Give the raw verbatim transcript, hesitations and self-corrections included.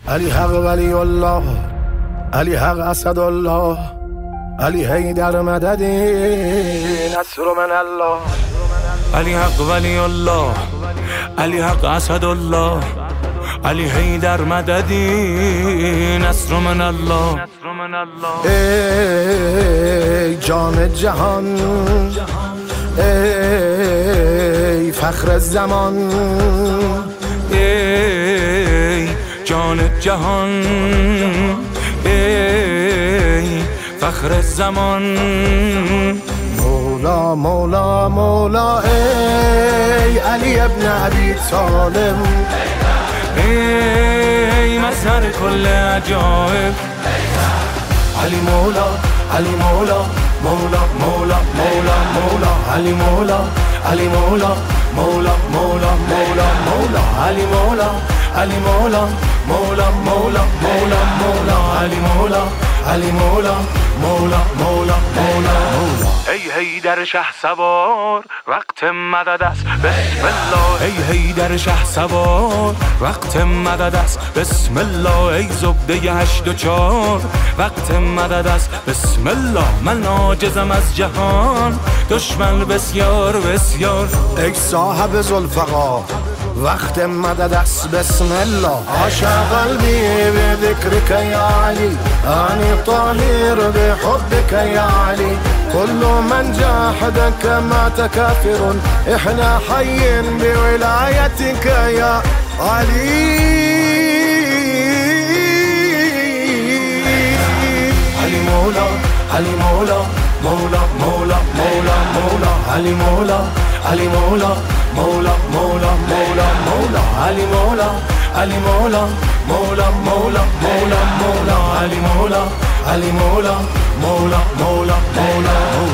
علی حق ولی الله، علی حق اسد الله، علی حیدر مددی نصر من الله. علی حق ولی الله، علی حق اسد الله، علی حیدر مددی نصر من الله. ای جان جهان، ای فخر زمان، ای جان جهان، ای فخر زمان. مولا مولا مولا ای علی ابن ابی طالب، ای مظهر کل عجایب. علی مولا علی مولا مولا مولا مولا مولا علی مولا علی مولا مولا مولا مولا مولا علی مولا علی مولا مولا مولا مولا مولا علی مولا علی مولا مولا مولا مولا مولا. ای حیدر شه سوار وقت مدد است بسم الله. ای حیدر شه سوار وقت مدد است بسم الله. ای زبده هشت و چار وقت مدد است بسم الله. من عاجزم از جهان دشمن بسیار بسیار. ای صاحب ذوالفقار وقت مدد است بسم الله. عاشق قلبی به ذکرک یا علی، آنی طاهر به حبک یا علی. كل من جاحدك مات كافر، احنا حي بولايتك يا علي. علي مولا علي مولا مولا مولا مولا مولا علي مولا علي مولا مولا مولا مولا مولا علي مولا علي مولا مولا مولا مولا مولا علي مولا علي مولا مولا مولا مولا مولا.